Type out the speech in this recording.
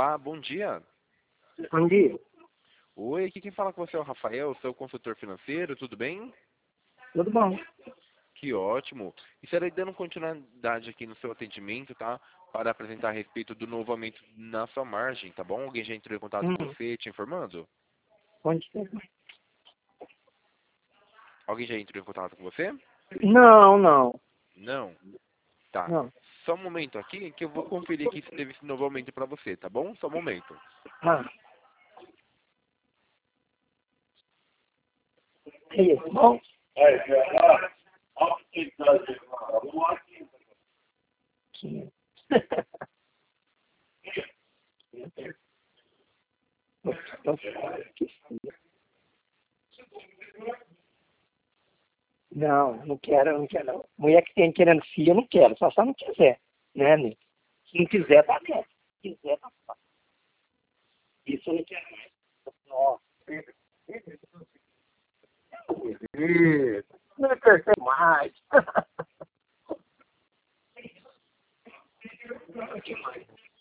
Olá, bom dia. Bom dia. Oi, aqui quem fala com você é o Rafael, seu consultor financeiro, tudo bem? Tudo bom? Que ótimo. Estarei dando continuidade aqui no seu atendimento, tá? Para apresentar a respeito do novo aumento na sua margem, tá bom? Alguém já entrou em contato com você te informando? Onde você... Alguém já entrou em contato com você? Não, não. Não? Tá. Não. Só um momento aqui que eu vou conferir aqui se teve esse novo aumento para você, tá bom? Só um momento. Ah. É isso, bom? Que... Não, não quero, não quero não. Mulher que tem querendo filho, eu não quero, só não quiser, né, amigo? Se não quiser, tá dentro. Se quiser, tá fora. Isso eu não quero mais. Nossa. Não me percebe mais. O que mais?